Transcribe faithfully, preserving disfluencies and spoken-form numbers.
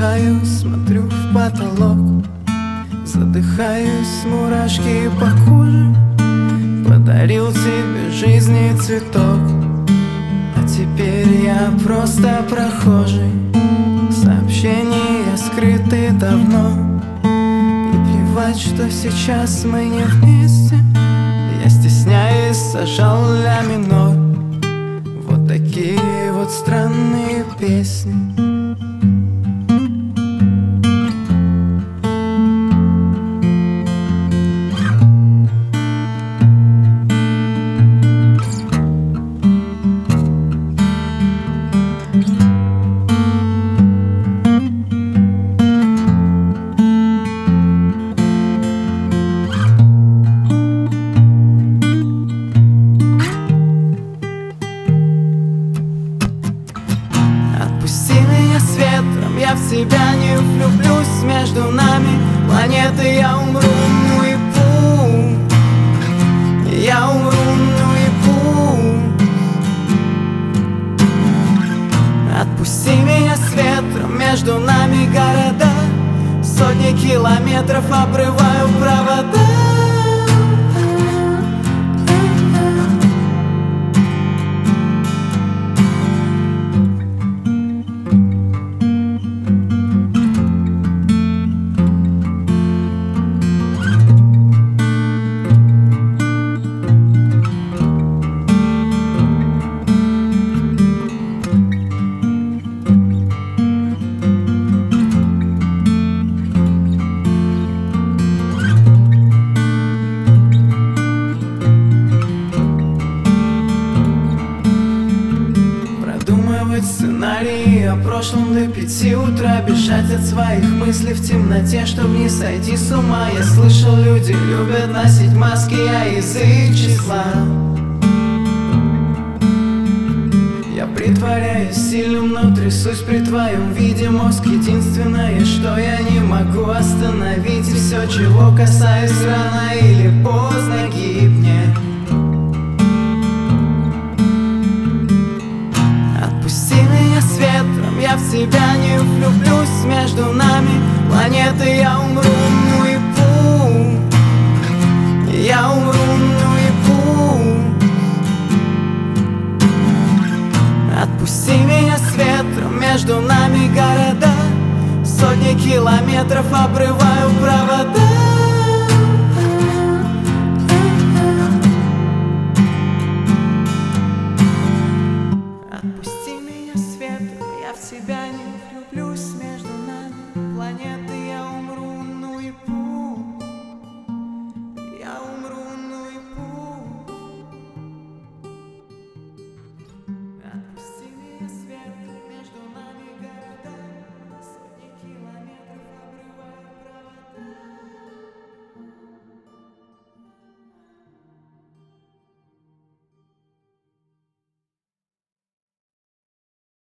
Вздыхаю, смотрю в потолок, задыхаюсь, мурашки по коже. Подарил тебе жизни цветок, а теперь я просто прохожий. Сообщения скрыты давно, и плевать, что сейчас мы не вместе. Я стесняюсь, сажал ля минор. Вот такие вот странные песни. Отпусти меня с ветром, я в тебя не влюблюсь. Между нами планеты, я умру наяву. Я умру наяву. Отпусти меня с ветром, между нами города. Сотни километров обрываю провода. Сценарии о прошлом до пяти утра. Бежать от своих мыслей в темноте, чтоб не сойти с ума. Я слышал, люди любят носить маски, а язык числа. Я притворяюсь сильным, но трясусь при твоем виде. Мозг единственное, что я не могу остановить. И все, чего касаюсь, рано или поздно гибнет. Отпусти меня с ветром, я в тебя не влюблюсь. Между нами планеты, я умру наяву. Я умру наяву. Отпусти меня с ветром, между нами города. Сотни километров обрываю провода.